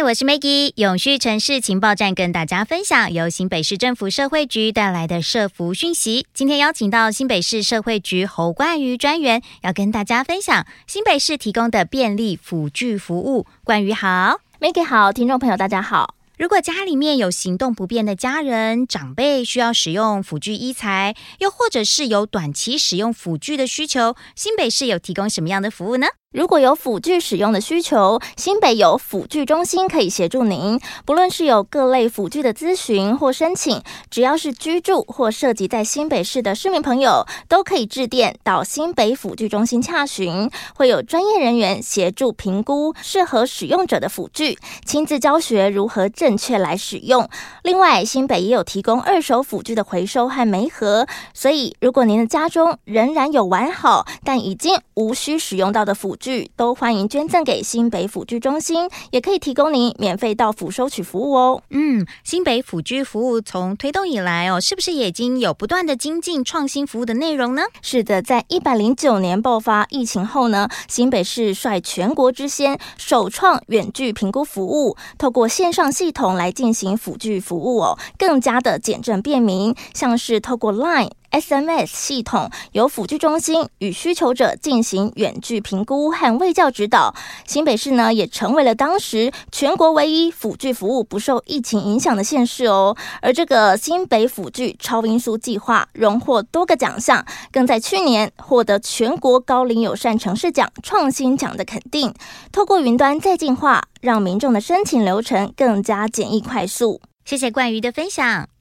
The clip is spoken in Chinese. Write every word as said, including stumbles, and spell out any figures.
嗨，我是 Maggie， 永续城市情报站跟大家分享由新北市政府社会局带来的社福讯息。今天邀请到新北市社会局侯冠瑜专员，要跟大家分享新北市提供的便利辅具服务。冠瑜好。 Maggie 好，听众朋友大家好。 如果家里面有行动不便的家人、长辈需要使用辅具医材，又或者是有短期使用辅具的需求，新北市有提供什么样的服务呢？ 如果有辅具使用的需求，新北有辅具中心可以协助您。不论是有各类辅具的咨询或申请，只要是居住或涉及在新北市的市民朋友，都可以致电到新北辅具中心洽询，会有专业人员协助评估适合使用者的辅具，亲自教学如何正确来使用。另外，新北也有提供二手辅具的回收和媒合，所以如果您的家中仍然有完好但已经无需使用到的辅具，都欢迎捐赠给新北辅具中心，也可以提供您免费到府收取服务哦。 嗯，新北辅具服务从推动以来哦，是不是也已经有不断的精进创新服务的内容呢？ 是的，在一百零九年爆发疫情后呢，新北市率全国之先首创远距评估服务，透过线上系统来进行辅具服务哦，更加的简政便民，像是透过 Line。S M S 系统由辅具中心与需求者进行远距评估和卫教指导。新北市呢也成为了当时全国唯一辅具服务不受疫情影响的县市哦。而这个新北辅具超音速计划荣获多个奖项，更在去年获得全国高龄友善城市奖创新奖的肯定。透过云端再进化，让民众的申请流程更加简易快速。 谢谢冠瑜的分享。